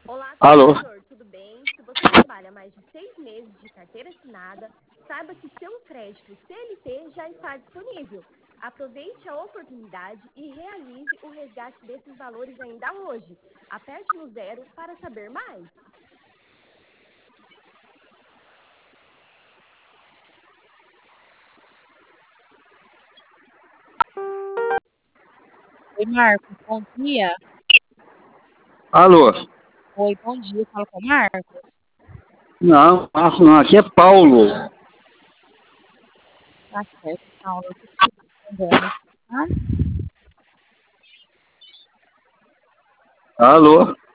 Olá, Alô? trabalhador, tudo bem? Se você trabalha mais de 6 meses de carteira assinada, saiba que seu crédito CLT já está disponível. Aproveite a oportunidade e realize o resgate desses valores ainda hoje. Aperte no 0 para saber mais. Oi, Marcos, bom dia. Alô? Oi, bom dia. Fala com o Marcos. Não, Marco não, aqui é Paulo. Tá certo, Paulo. Deixa eu ver, tá? Alô?